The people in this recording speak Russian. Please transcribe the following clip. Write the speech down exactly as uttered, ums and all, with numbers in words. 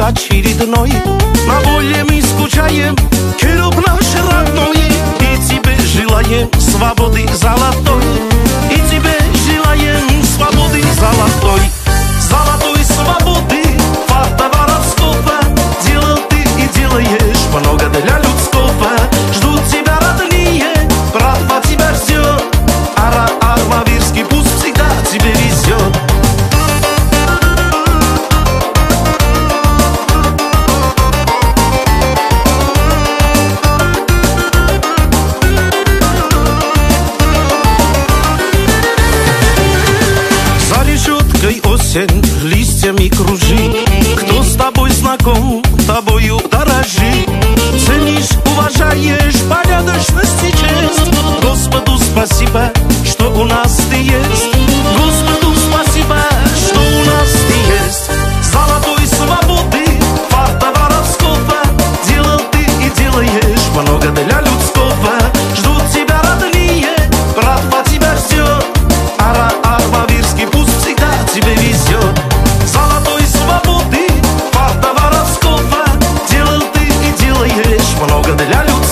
очередной. На воле мы скучаем, клуб наш родной. И тебе желаем свободы золотой, и тебе желаем свободы золотой. Золотой свободы, факта воровского. Делал ты и делаешь много для людского. Ждут тебя родные, братва тебя ждет. Ара Армавирский, пусть всегда тебе везет. Осень листьями кружит. Кто с тобой знаком, тобою дорожи. Ценишь, уважаешь порядочность и честь. Господу спасибо, что у нас ты есть. Господу спасибо, что у нас ты есть. Золотой свободы, факта воровского. Делал ты и делаешь много для людского. Ждут тебя родные, братва тебя ждет. Ара Армавирский, пусть всегда тебе везет. Золотой свободы, факта воровского. Делал ты и делаешь много для людей.